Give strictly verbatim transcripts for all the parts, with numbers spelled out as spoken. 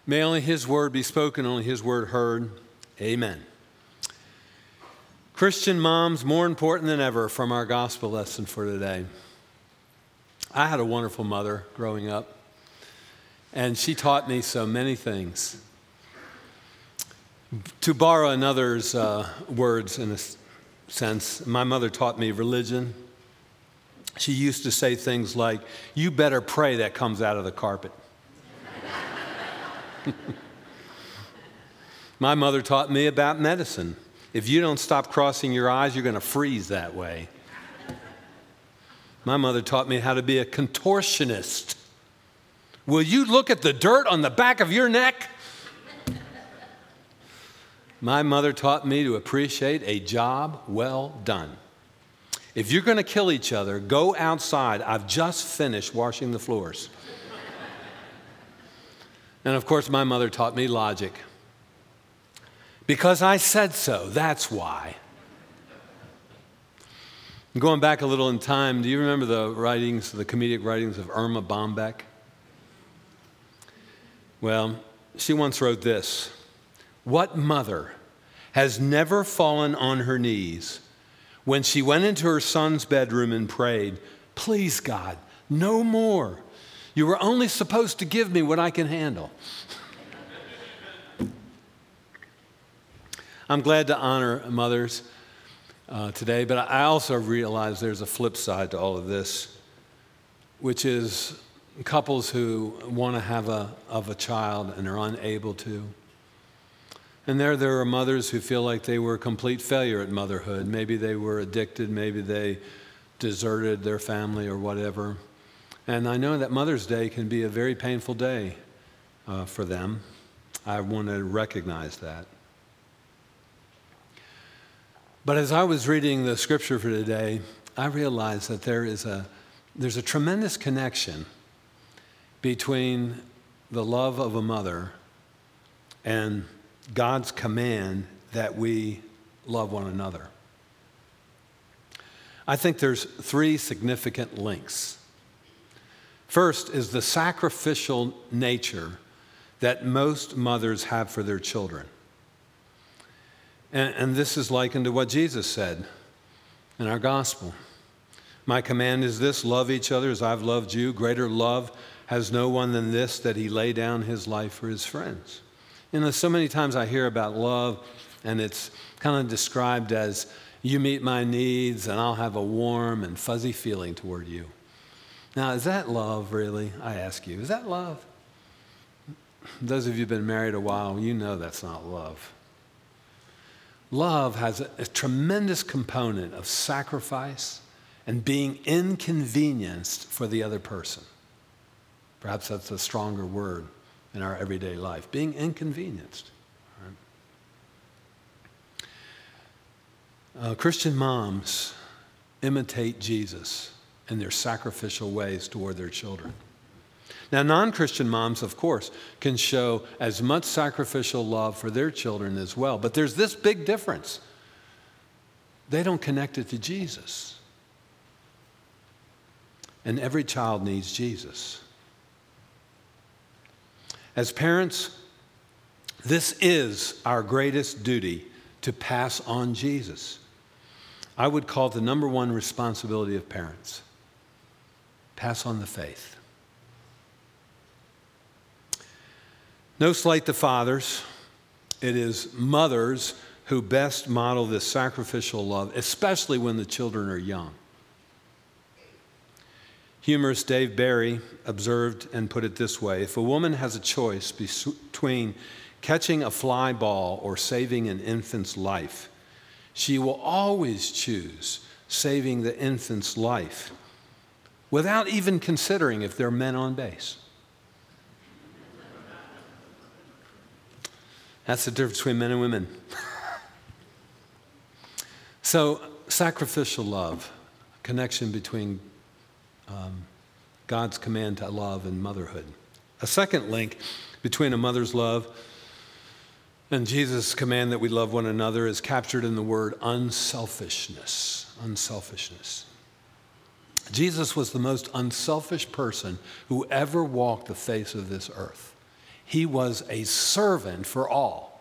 May only his word be spoken, only his word heard. Amen. Christian moms, more important than ever, from our gospel lesson for today. I had a wonderful mother growing up, and she taught me so many things. To borrow another's uh, words in a sense, my mother taught me religion. She used to say things like, "You better pray that comes out of the carpet." My mother taught me about medicine. If you don't stop crossing your eyes, you're going to freeze that way. My mother taught me how to be a contortionist. Will you look at the dirt on the back of your neck? My mother taught me to appreciate a job well done. If you're going to kill each other, go outside. I've just finished washing the floors. And of course, my mother taught me logic. Because I said so, that's why. Going back a little in time, do you remember the writings, the comedic writings of Erma Bombeck? Well, she once wrote this: "What mother has never fallen on her knees when she went into her son's bedroom and prayed, 'Please, God, no more. You were only supposed to give me what I can handle.'" I'm glad to honor mothers uh, today, but I also realize there's a flip side to all of this, which is couples who want to have a of a child and are unable to. And there, there are mothers who feel like they were a complete failure at motherhood. Maybe they were addicted, maybe they deserted their family or whatever. And I know that Mother's Day can be a very painful day uh, for them. I want to recognize that. But as I was reading the scripture for today, I realized that there is a there's a tremendous connection between the love of a mother and God's command that we love one another. I think there's three significant links. First is the sacrificial nature that most mothers have for their children. And, and this is likened to what Jesus said in our gospel. "My command is this, love each other as I've loved you. Greater love has no one than this, that he lay down his life for his friends." You know, so many times I hear about love, and it's kind of described as, you meet my needs, and I'll have a warm and fuzzy feeling toward you. Now, is that love, really? I ask you, is that love? Those of you who've been married a while, you know that's not love. Love has a, a tremendous component of sacrifice and being inconvenienced for the other person. Perhaps that's a stronger word in our everyday life, being inconvenienced. Right? Uh, Christian moms imitate Jesus in their sacrificial ways toward their children. Now, non-Christian moms, of course, can show as much sacrificial love for their children as well, but there's this big difference. They don't connect it to Jesus. And every child needs Jesus. As parents, this is our greatest duty, to pass on Jesus. I would call it the number one responsibility of parents. Pass on the faith. No slight to fathers. It is mothers who best model this sacrificial love, especially when the children are young. Humorist Dave Barry observed and put it this way: if a woman has a choice between catching a fly ball or saving an infant's life, she will always choose saving the infant's life without even considering if there are men on base. That's the difference between men and women. So, sacrificial love, connection between um, God's command to love and motherhood. A second link between a mother's love and Jesus' command that we love one another is captured in the word unselfishness. Unselfishness. Jesus was the most unselfish person who ever walked the face of this earth. He was a servant for all.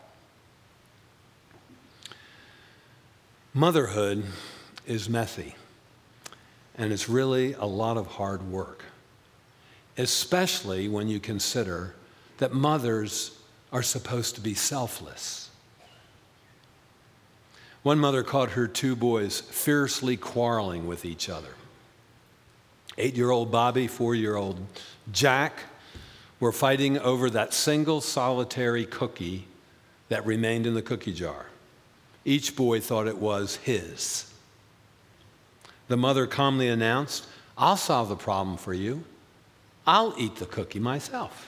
Motherhood is messy, and it's really a lot of hard work, especially when you consider that mothers are supposed to be selfless. One mother caught her two boys fiercely quarreling with each other. Eight-year-old Bobby, four-year-old Jack were fighting over that single solitary cookie that remained in the cookie jar. Each boy thought it was his. The mother calmly announced, "I'll solve the problem for you. I'll eat the cookie myself."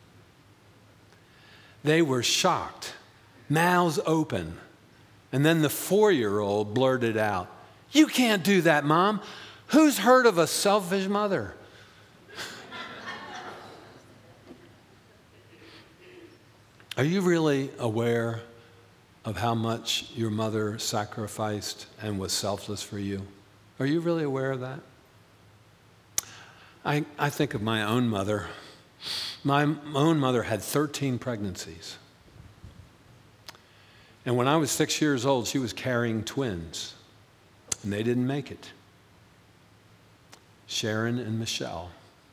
They were shocked, mouths open, and then the four-year-old blurted out, "You can't do that, Mom. Who's heard of a selfish mother?" Are you really aware of how much your mother sacrificed and was selfless for you? Are you really aware of that? I, I think of my own mother. My own mother had thirteen pregnancies. And when I was six years old, she was carrying twins, and they didn't make it. Sharon and Michelle.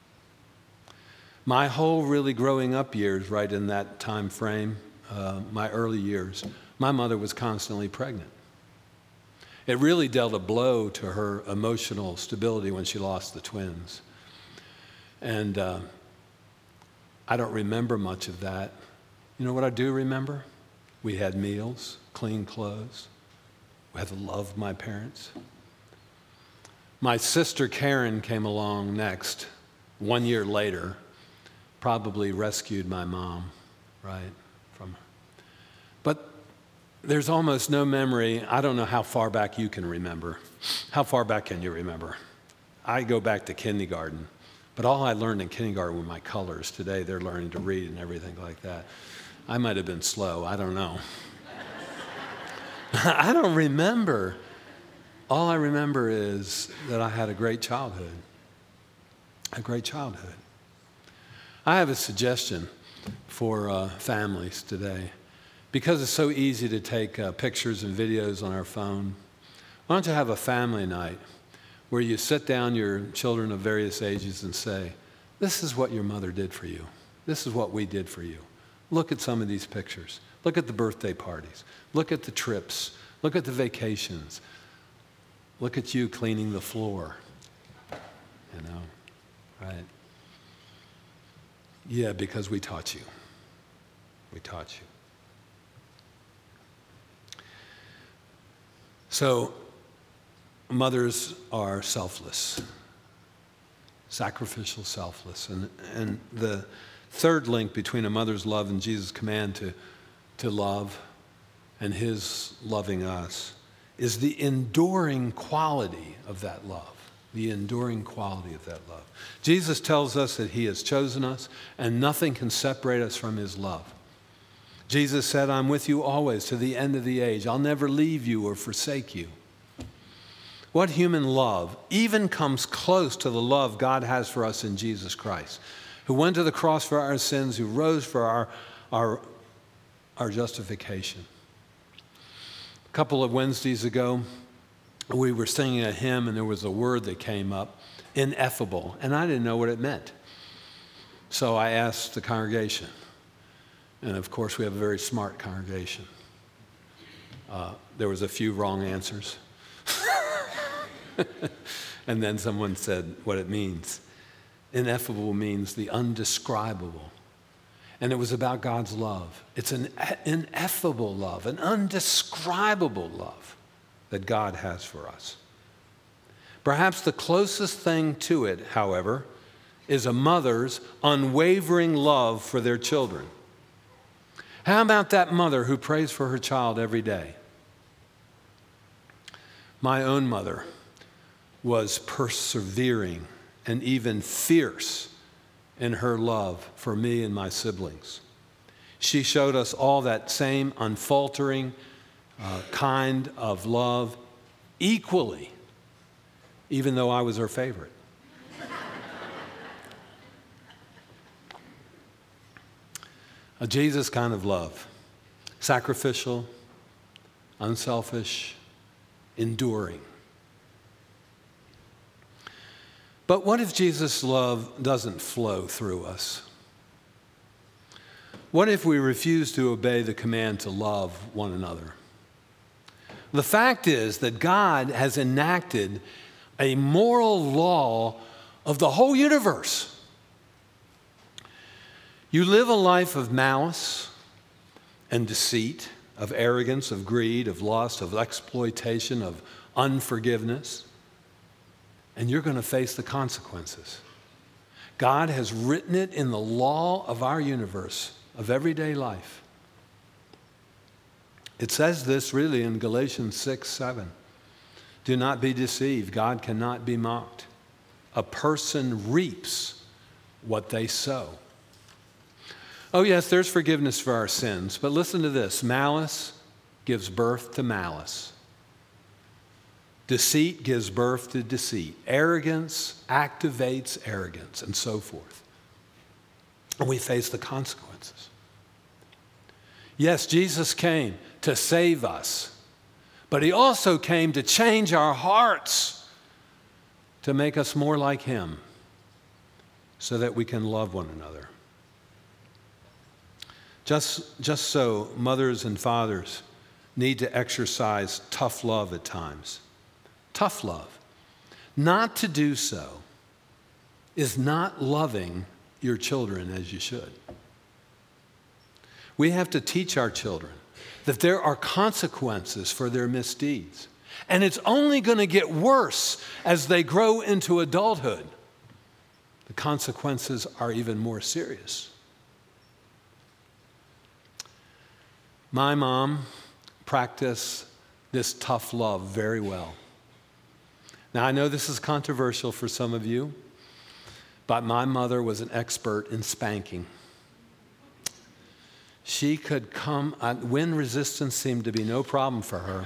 My whole really growing up years, right in that time frame, uh, my early years, my mother was constantly pregnant. It really dealt a blow to her emotional stability when she lost the twins. And uh, I don't remember much of that. You know what I do remember? We had meals, clean clothes. We had the love of my parents. My sister Karen came along next, one year later, probably rescued my mom, right, from her. But there's almost no memory. I don't know how far back you can remember. How far back can you remember? I go back to kindergarten, but all I learned in kindergarten were my colors. Today they're learning to read and everything like that. I might have been slow, I don't know. I don't remember. All I remember is that I had a great childhood. A great childhood. I have a suggestion for uh, families today. Because it's so easy to take uh, pictures and videos on our phone, why don't you have a family night where you sit down your children of various ages and say, "This is what your mother did for you. This is what we did for you. Look at some of these pictures. Look at the birthday parties. Look at the trips. Look at the vacations. Look at you cleaning the floor." You know, right? Yeah, because we taught you. We taught you. So, mothers are selfless, sacrificial, selfless. And, and the third link between a mother's love and Jesus' command to, to love and his loving us is the enduring quality of that love. The enduring quality of that love. Jesus tells us that he has chosen us and nothing can separate us from his love. Jesus said, "I'm with you always to the end of the age. I'll never leave you or forsake you." What human love even comes close to the love God has for us in Jesus Christ, who went to the cross for our sins, who rose for our, our, our justification? A couple of Wednesdays ago, we were singing a hymn and there was a word that came up, ineffable, and I didn't know what it meant. So I asked the congregation. And of course, we have a very smart congregation. Uh, there was a few wrong answers. And then someone said what it means. Ineffable means the undescribable. And it was about God's love. It's an ineffable love, an undescribable love that God has for us. Perhaps the closest thing to it, however, is a mother's unwavering love for their children. How about that mother who prays for her child every day? My own mother was persevering and even fierce in her love for me and my siblings. She showed us all that same unfaltering uh, kind of love equally, even though I was her favorite. A Jesus kind of love. Sacrificial, unselfish, enduring. But what if Jesus' love doesn't flow through us? What if we refuse to obey the command to love one another? The fact is that God has enacted a moral law of the whole universe. You live a life of malice and deceit, of arrogance, of greed, of lust, of exploitation, of unforgiveness, and you're going to face the consequences. God has written it in the law of our universe, of everyday life. It says this really in Galatians six, seven. Do not be deceived. God cannot be mocked. A person reaps what they sow. Oh yes, there's forgiveness for our sins, but listen to this. Malice gives birth to malice. Deceit gives birth to deceit. Arrogance activates arrogance, and so forth. And we face the consequences. Yes, Jesus came to save us, but he also came to change our hearts, to make us more like him, so that we can love one another. Just, just so mothers and fathers need to exercise tough love at times. Tough love. Not to do so is not loving your children as you should. We have to teach our children that there are consequences for their misdeeds. And it's only going to get worse as they grow into adulthood. The consequences are even more serious. My mom practiced this tough love very well. Now, I know this is controversial for some of you, but my mother was an expert in spanking. She could come, uh, wind resistance seemed to be no problem for her.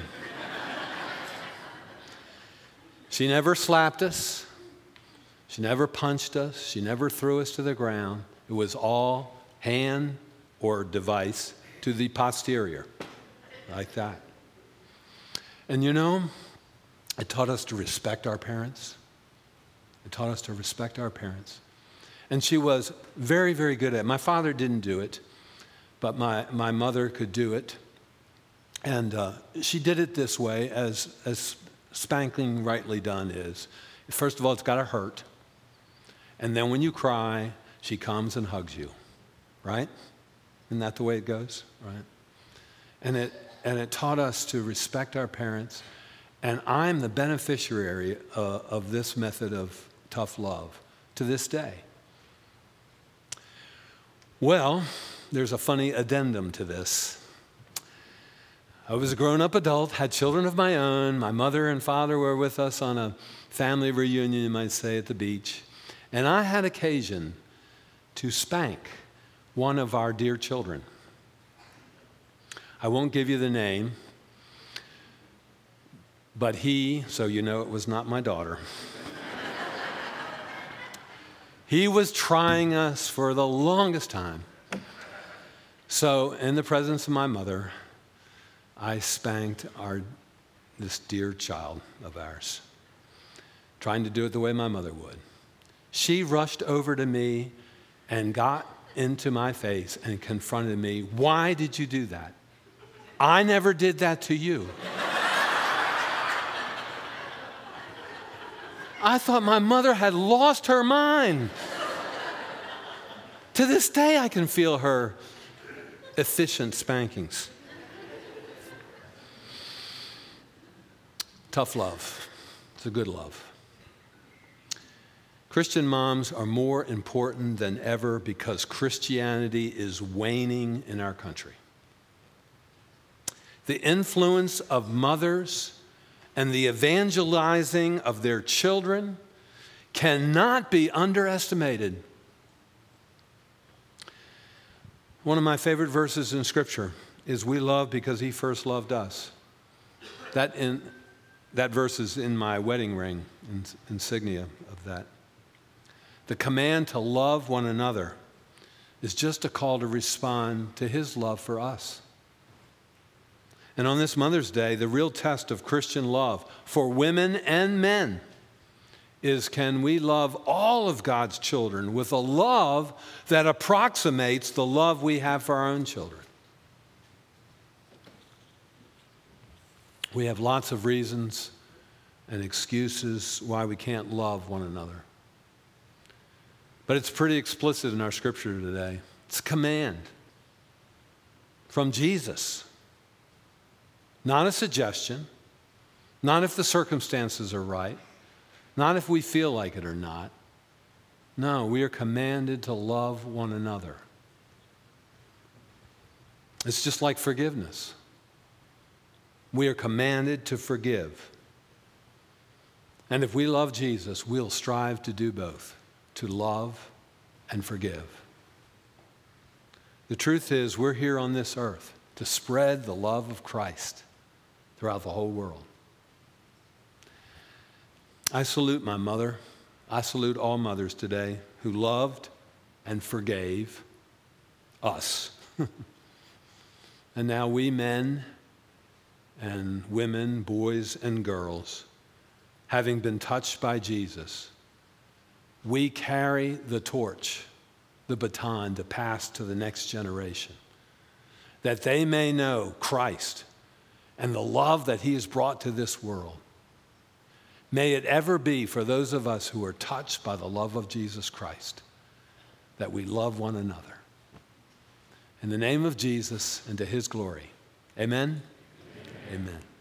She never slapped us. She never punched us. She never threw us to the ground. It was all hand or device to the posterior, like that. And you know, it taught us to respect our parents. It taught us to respect our parents. And she was very, very good at it. My father didn't do it, but my, my mother could do it. And uh, she did it this way, as, as spanking rightly done is. First of all, it's got to hurt. And then when you cry, she comes and hugs you, right? Isn't that the way it goes, right? And it, and it taught us to respect our parents. And I'm the beneficiary uh, of this method of tough love to this day. Well, there's a funny addendum to this. I was a grown-up adult, had children of my own. My mother and father were with us on a family reunion, you might say, at the beach. And I had occasion to spank one of our dear children. I won't give you the name, but he, so you know it was not my daughter, he was trying us for the longest time. So in the presence of my mother, I spanked our this dear child of ours, trying to do it the way my mother would. She rushed over to me and got into my face and confronted me. Why did you do that? I never did that to you. I thought my mother had lost her mind. To this day, I can feel her efficient spankings. Tough love. It's a good love. Christian moms are more important than ever because Christianity is waning in our country. The influence of mothers and the evangelizing of their children cannot be underestimated. One of my favorite verses in Scripture is, "We love because he first loved us." That, in, that verse is in my wedding ring, insignia of that. The command to love one another is just a call to respond to his love for us. And on this Mother's Day, the real test of Christian love for women and men is, can we love all of God's children with a love that approximates the love we have for our own children? We have lots of reasons and excuses why we can't love one another. But it's pretty explicit in our scripture today. It's a command from Jesus. Not a suggestion, not if the circumstances are right, not if we feel like it or not. No, we are commanded to love one another. It's just like forgiveness. We are commanded to forgive. And if we love Jesus, we'll strive to do both, to love and forgive. The truth is, we're here on this earth to spread the love of Christ throughout the whole world. I salute my mother. I salute all mothers today who loved and forgave us. And now we men and women, boys and girls, having been touched by Jesus, we carry the torch, the baton to pass to the next generation, that they may know Christ and the love that he has brought to this world. May it ever be for those of us who are touched by the love of Jesus Christ, that we love one another. In the name of Jesus and to his glory. Amen? Amen. Amen.